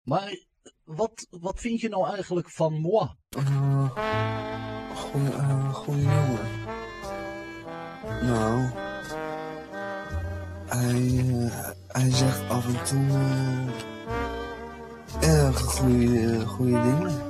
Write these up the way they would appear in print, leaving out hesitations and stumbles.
Maar wat vind je nou eigenlijk van moi? Goeie jongen. Nou, hij zegt af en toe erg goede dingen.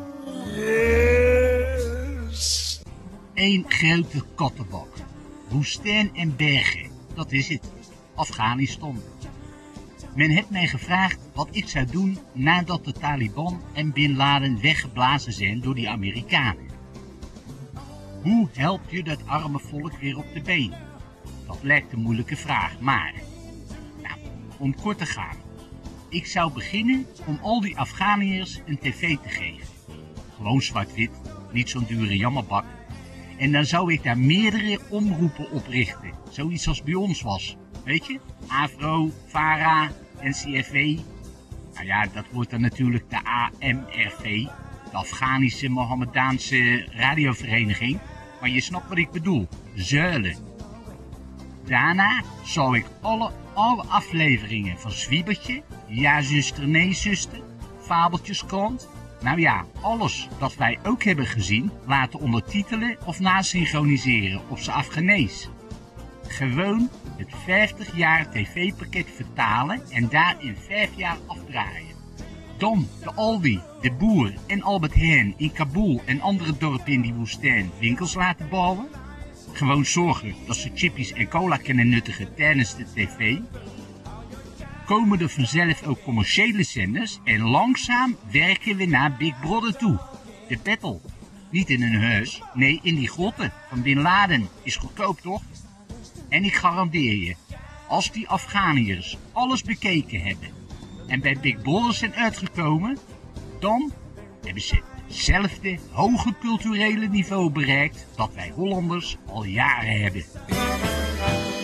Yes! Eén grote kattenbak. Woestijn en bergen, dat is het. Afghanistan. Men heeft mij gevraagd wat ik zou doen nadat de Taliban en Bin Laden weggeblazen zijn door die Amerikanen. Hoe help je dat arme volk weer op de been? Dat lijkt een moeilijke vraag, maar... Nou, om kort te gaan. Ik zou beginnen om al die Afghaniërs een tv te geven. Gewoon zwart-wit, niet zo'n dure jammerbak. En dan zou ik daar meerdere omroepen oprichten. Zoiets als bij ons was. Weet je? AVRO, VARA, NCRV. Nou ja, dat wordt dan natuurlijk de AMRV. De Afghanische Mohammedaanse radiovereniging. Maar je snapt wat ik bedoel. Zuilen. Daarna zou ik alle afleveringen van Zwiebertje, Ja zuster, nee zuster, Fabeltjeskrant. Nou ja, alles dat wij ook hebben gezien laten ondertitelen of nasynchroniseren op z'n Afghanees. Gewoon het 50 jaar tv-pakket vertalen en daar in 5 jaar afdraaien. Dan de Aldi, de Boer en Albert Heijn in Kabul en andere dorpen in die woestijn winkels laten bouwen. Gewoon zorgen dat ze chippies en cola kunnen nuttigen tijdens de tv. Komen er vanzelf ook commerciële zenders en langzaam werken we naar Big Brother toe. De battle. Niet in een huis, nee in die grotten van Bin Laden. Is goedkoop toch? En ik garandeer je, als die Afghaniërs alles bekeken hebben en bij Big Brother zijn uitgekomen, dan hebben ze hetzelfde hoge culturele niveau bereikt dat wij Hollanders al jaren hebben.